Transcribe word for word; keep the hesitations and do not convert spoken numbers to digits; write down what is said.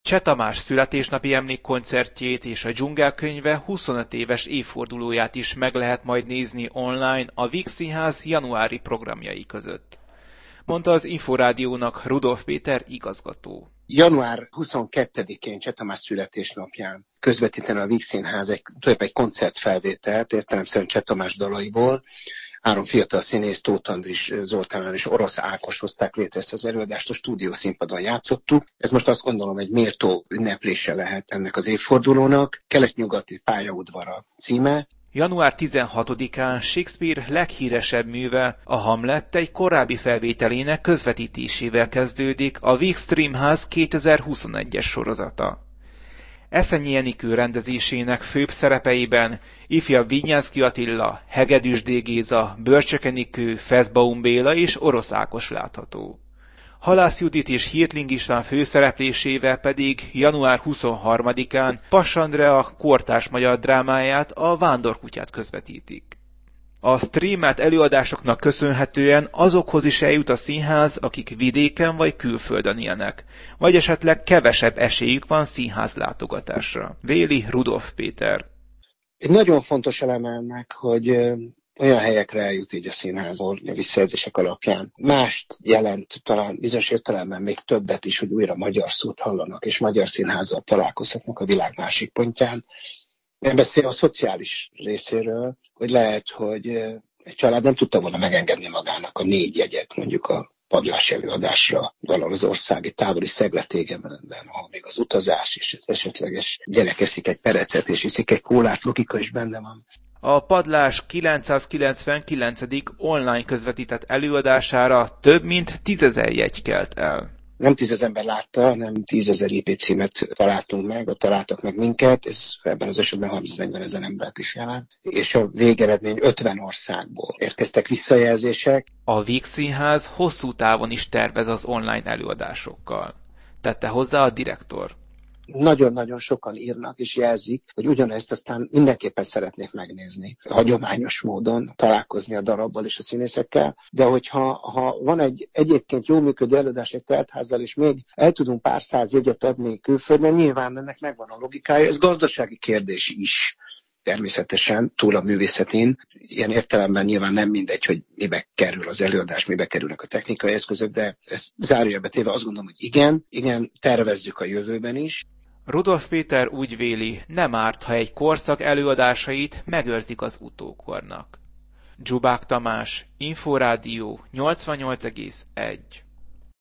Cseh Tamás születésnapi emlékkoncertjét és a Dzsungelkönyve huszonöt éves évfordulóját is meg lehet majd nézni online a Víg Színház januári programjai között, mondta az Inforádiónak Rudolf Péter igazgató. január huszonkettedikén Cseh Tamás születésnapján közvetítene a Víg Színház egy, tulajdonképpen egy koncertfelvételt, értelemszerűen Cseh Tamás dalaiból. Három fiatal színész, Tóth Andris, Zoltán és Orosz Ákos hozták létre ezt az előadást, a stúdiószínpadon játszottuk. Ez most azt gondolom egy méltó ünneplése lehet ennek az évfordulónak. Kelet-nyugati pályaudvara címe. január tizenhatodikán Shakespeare leghíresebb műve, a Hamlet egy korábbi felvételének közvetítésével kezdődik a Víg Streamház kétezer-huszonegyes sorozata. Eszenyi Enikő rendezésének főbb szerepeiben ifjabb Vinyánszky Attila, Hegedűs D. Géza, Börcsök Enikő, Feszbaum Béla és Orosz Ákos látható. Halász Judit és Hirtling István főszereplésével pedig január huszonharmadikán Pass Andrea kortárs magyar drámáját, a Vándorkutyát közvetítik. A streamelt előadásoknak köszönhetően azokhoz is eljut a színház, akik vidéken vagy külföldön élnek, vagy esetleg kevesebb esélyük van színház látogatásra. Véli Rudolf Péter. Egy nagyon fontos eleme ennek, hogy olyan helyekre eljut így a színház, a visszajelzések alapján. Mást jelent talán bizonyos értelemben még többet is, hogy újra magyar szót hallanak, és magyar színházzal találkozhatnak a világ másik pontján. Nem beszél a szociális részéről, hogy lehet, hogy egy család nem tudta volna megengedni magának a négy jegyet, mondjuk a padlás előadásra, valahol az országi távoli Szegletégemenben, ahol még az utazás és az esetleges gyerek eszik egy perecet és iszik egy kólát, logika is benne van. A Padlás kilencszázkilencvenkilencedik online közvetített előadására több mint tízezer jegy kelt el. Nem tízezer ember látta, nem tízezer I P címet találtunk meg, vagy találtak meg minket, ez ebben az esetben harminc-negyven ezer embert is jelent, és a végeredmény ötven országból érkeztek visszajelzések. A Víg Színház hosszú távon is tervez az online előadásokkal, tette hozzá a direktor. Nagyon-nagyon sokan írnak és jelzik, hogy ugyanezt aztán mindenképpen szeretnék megnézni. Hagyományos módon találkozni a darabbal és a színészekkel, de hogyha ha van egy egyébként jól működő előadás egy teltházzal, és még el tudunk pár száz jegyet adni külföldön, nyilván ennek megvan a logikája, ez gazdasági kérdés is. Természetesen túl a művészetén. Ilyen értelemben nyilván nem mindegy, hogy mibe kerül az előadás, mibe kerülnek a technikai eszközök, de ezt zárójelbe téve azt gondolom, hogy igen, igen, tervezzük a jövőben is. Rudolf Péter úgy véli, nem árt, ha egy korszak előadásait megőrzik az utókornak. Dzsubák Tamás, Inforádió nyolcvannyolc egész egy